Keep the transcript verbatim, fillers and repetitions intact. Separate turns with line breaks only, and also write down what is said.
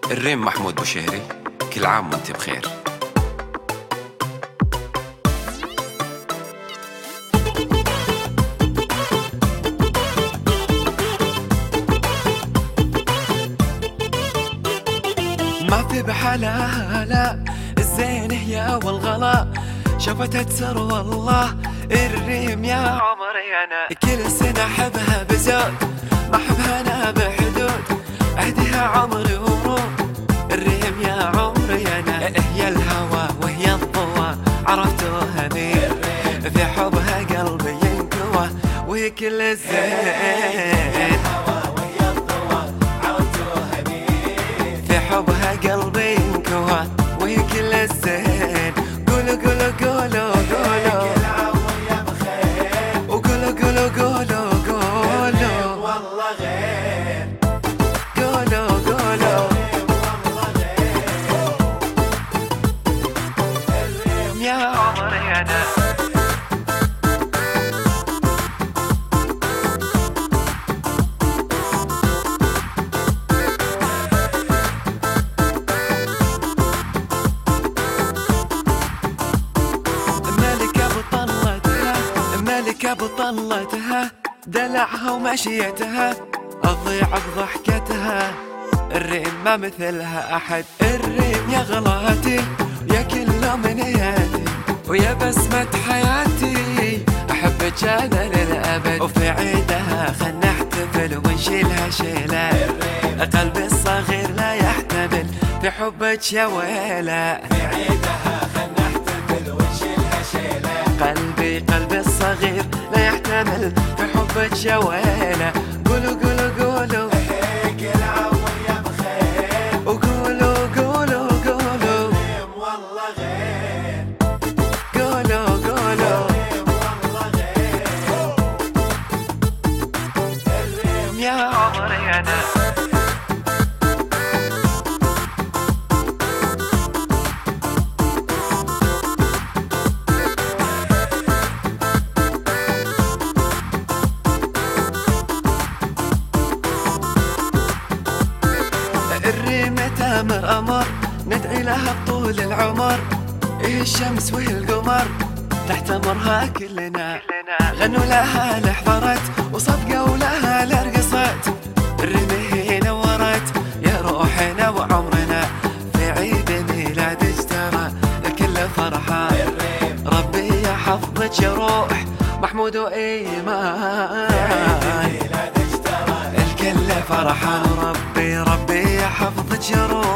الريم محمود بوشهري، كل عام وانت بخير. ما في بحالها لا الزين هي والغلا، شفتها تسر والله الريم يا عمري انا، كل سنة احبها بزود ما احبها انا بحدود، اهديها عمري ورود الريم يا عمري انا، هي الهوى وهي الضوى عرفتوها مين، في حبها قلبي ينكوى وهي كل الزين، في حبها قلبي ينكوى وهي كل الزين، قولوا قولوا قولوا قولوا وقولوا قولوا قولوا قولوا والله غير، قولوا قولوا الريم يا عمري انا. بطلتها دلعها ومشيتها أضيع بضحكتها، الريم ما مثلها أحد، الريم يا غلاتي يا كل أمنياتي ويا بسمة حياتي، أحبك أنا للأبد وفي عيدها خل نحتفل ونشيلها شيلة، قلبي الصغير لا يحتمل في حبك يا ويلة، في عيدها خل نحتفل ونشيلها شيلة، قلبي قلبي الصغير لا يحتمل في حبك يا ويلة، قولوا قولوا قولوا كل عام ويا بخير وقولوا قولوا قولوا الريم والله غير، قولوا قولوا الريم والله غير، الريم يا عمري انا. الريم تامر أمر ندعي لها بطول العمر، إيه الشمس وهي القمر تحتمرها كلنا، غنوا لها لحضرت وصدقوا لها لرقصت، الريم هي نورت يا روحنا وعمرنا، في عيد ميلادك ترى الكل فرحان، ربي يحفظك يا روح محمود وإيمان، الكل فرحان ربي ربي يحفظك يا روح